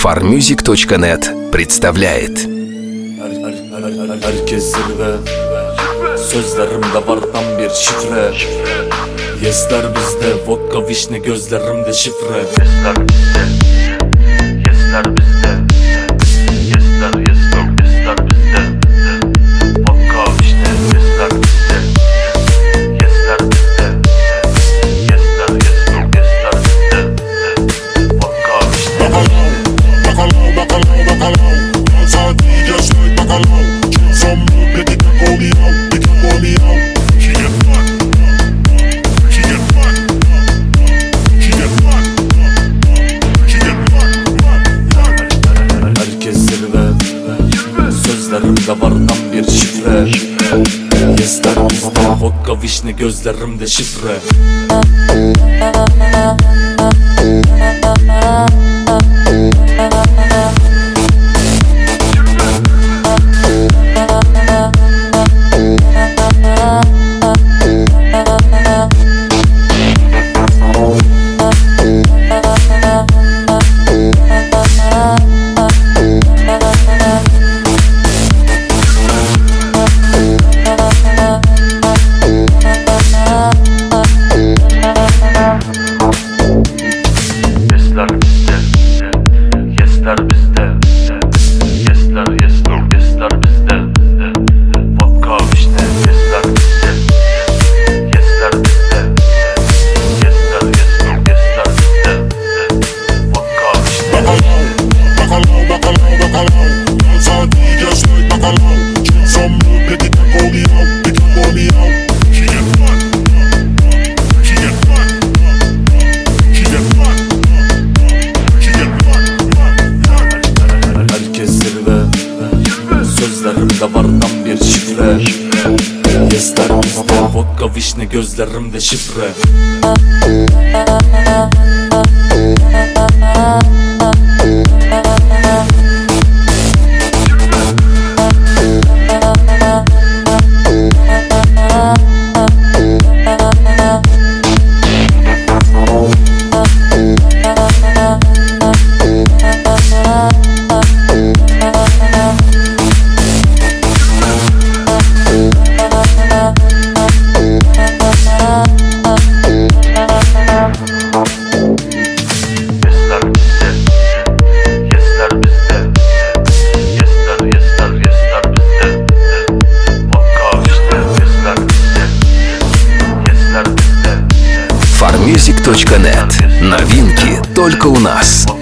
Farmusic.net представляет. Herkes zirve, sözlerimde var tam bir şifre. Yesler bizde, vodka vişne gözlerimde şifre. Yesler bizde, yesler bizde. Yesler bizde. Vodka vişne yesler bizde. Yesler bizde. Yesler bizde. Vodka vişne. Bacalao. Outside me just like bacalao. Drink some milk, let it call me out. It can call me out. She get fat. She get fat. She get fat. She get fat. Herkes zirve, sözlerimde var tam bir şifre. Yesler bizde, vodka vişne gözlerimde şifre. Yesler bizde, yesler bizde. Vodka vişne yesler bizde. Yesler bizde. Yesler bizde. Vodka vişne. Bacalao. Outside me just like bacalao. Drink some milk, let it call me out. It can call me out. She get fat. She get fat. She get fat. She get fat. Herkes zirve, sözlerimde var tam bir şifre. Yesler bizde, vodka vişne gözlerimde şifre. Farmusic.net. Новинки только у нас.